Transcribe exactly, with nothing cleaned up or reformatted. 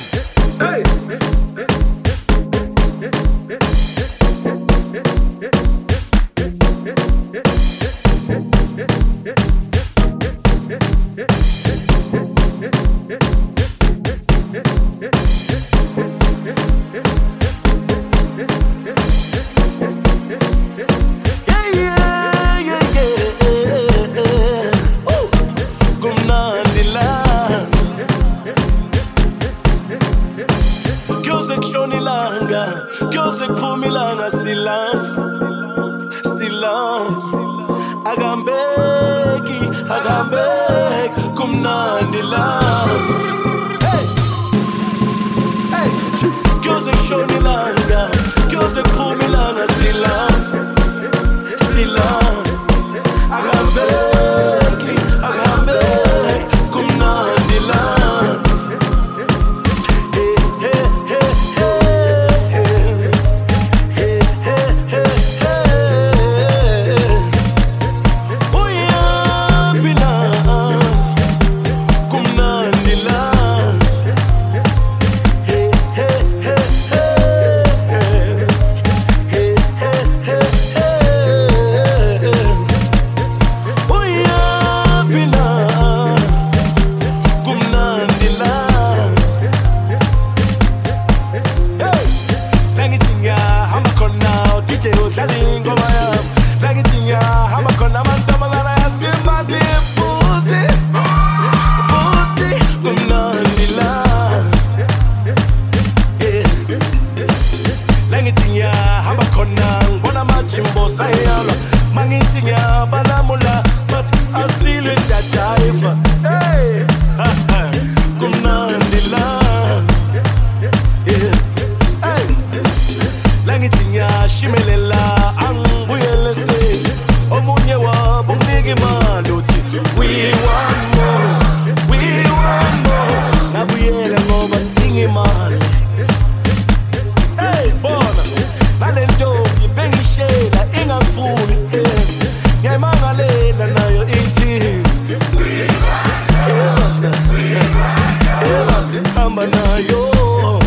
Kyoze kupumilanga silam, silam. Agambeki, agambek, kumnandilam. Hey, hey. Kyoze shonilanga, kyoze kupumilanga silam, silam. Agambeki, agambek, kumnandilam. Mangitinga balamula, but I feel it that jive. Hey, kumnandila, yeah. Hey, langitinga shimelela, anguyele stage. Omunyewa bumnigi maluti. We want more, we want more. Nabuyele ngoba tingi mali. Hey, bona, balendo yibengi shela ingafuni. Mangalela nayo ithi hamba nayo.